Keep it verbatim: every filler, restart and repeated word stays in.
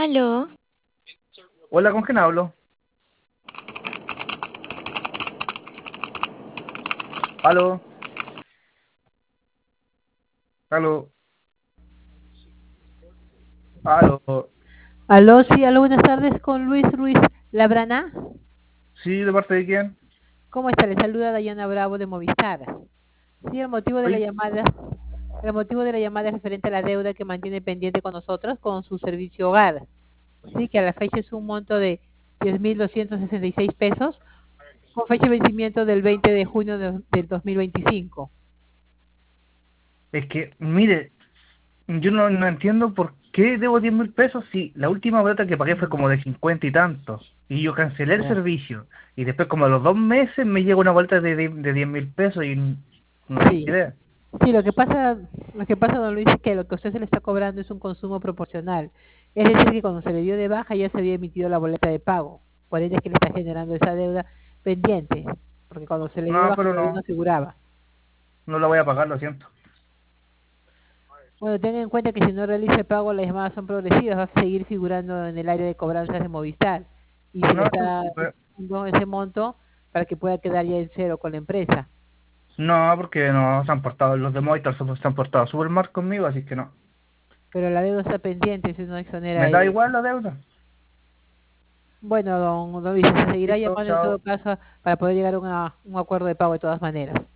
Aló, Hola, ¿con quién hablo? Aló, aló, aló. Aló, sí, aló, buenas tardes con Luis Ruiz Labrana. ¿Sí, de parte de quién? ¿Cómo está? Le saluda Dayana Bravo de Movistar. Sí, el motivo de la Oye, llamada, el motivo de la llamada es referente a la deuda que mantiene pendiente con nosotros con su servicio hogar. Sí, que a la fecha es un monto de diez mil doscientos sesenta y seis pesos, con fecha de vencimiento del veinte de junio de- del dos mil veinticinco. es que, mire, yo no, no entiendo por qué debo diez mil pesos si la última boleta que pagué fue como de cincuenta y tantos. Y yo cancelé el Ya. servicio. Y después, como a los dos meses, me llega una boleta de, de, de diez mil pesos y n- no tengo Sí, idea. sí, lo que pasa, lo que pasa, don Luis, es que lo que usted se le está cobrando es un consumo proporcional. Es decir, que cuando se le dio de baja ya se había emitido la boleta de pago. Por ende es que le está generando esa deuda pendiente, porque cuando se le dio de No, baja pero todavía no no, figuraba. no la voy a pagar, lo siento. Bueno, tenga en cuenta que si no realiza el pago, las llamadas son progresivas, va a seguir figurando en el área de cobranzas de Movistar. Y se le No se está preocupe. dando ese monto para que pueda quedar ya en cero con la empresa. No, porque no se han portado, los de Movistar se se han portado súper mal conmigo, así que no. Pero la deuda está pendiente, si no exonera Me a da ellos. igual la deuda. Bueno, don, don Luis, se seguirá Listo, llamando en todo chao. caso para poder llegar a una- un acuerdo de pago de todas maneras.